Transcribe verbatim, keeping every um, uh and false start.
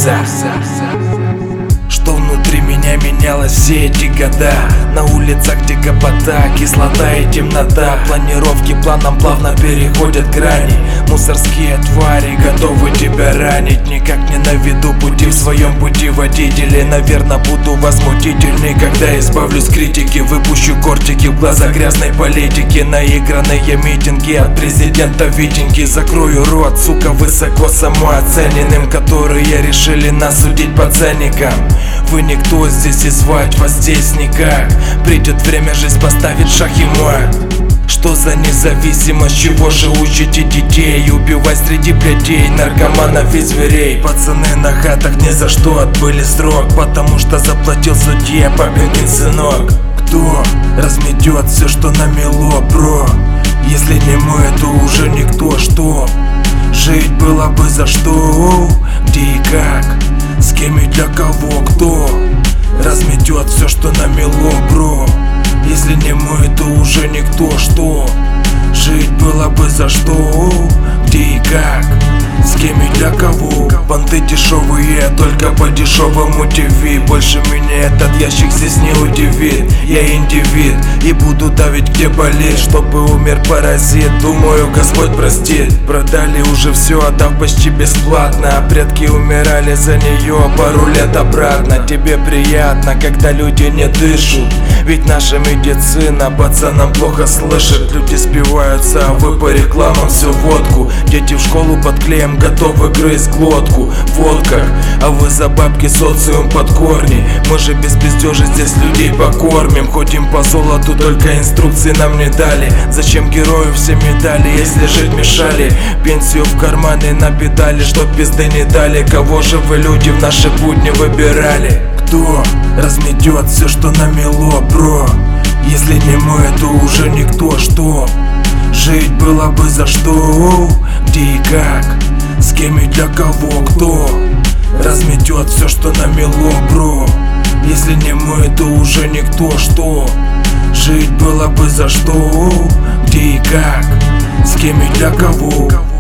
курса, что внутри меня менялось все эти года. На улицах, где гопота, кислота и темнота. Планировки планом плавно переходят грани. Мусорские твари готовы тебя ранить. Никак не наведу пути в своем пути водители. Наверное, буду возмутительный, когда избавлюсь критики. Выпущу кортики в глаза грязной политики. Наигранные митинги от президента Витеньки. Закрою рот, сука, высоко самооцененным, которые решили нас судить по ценникам. Вы никто здесь и звать вас здесь никак. Придет время, жизнь поставит шах и мат. Что за независимость, чего же учите детей? Убивать среди блядей, наркоманов и зверей. Пацаны на хатах ни за что отбыли срок, потому что заплатил судье папинкин сынок. Кто разметет все, что намело, бро? Если не мы, то уже никто. Что? Жить было бы за что? Где и как? С кем и для кого? Кто разметет все, что намело, бро? Если не мы, то уже никто. Что? Жить было бы за что? Где и как? С кем и для кого? Банды дешевые, только по дешевому ТВ. Больше меня этот ящик здесь не удивит. Я индивид и буду давить где болит, чтобы умер паразит. Думаю, Господь простит. Продали уже все, отдав почти бесплатно, а предки умирали за нее пару лет обратно. Тебе приятно, когда люди не дышат, ведь наша медицина пацанам плохо слышит. Люди спиваются, а вы по рекламам всю водку. Дети в школу под клеем готовы грызть глотку в водках, а вы за бабки социум под корни. Мы же без пиздежи здесь людей покормим. Ходим по золоту, только инструкции нам не дали. Зачем герою все медали, если жить мешали? Пенсию в карманы на педали, чтоб пизды не дали. Кого же вы, люди, в наши будни выбирали? Кто разметет все, что намело, бро? Если не мы, то уже никто. Что? Жить было бы за что? Где и как? С кем и для кого? Кто разметет все, что намело, бро? Если не мы, то уже никто. Что? Жить было бы за что? Где и как? С кем и для кого?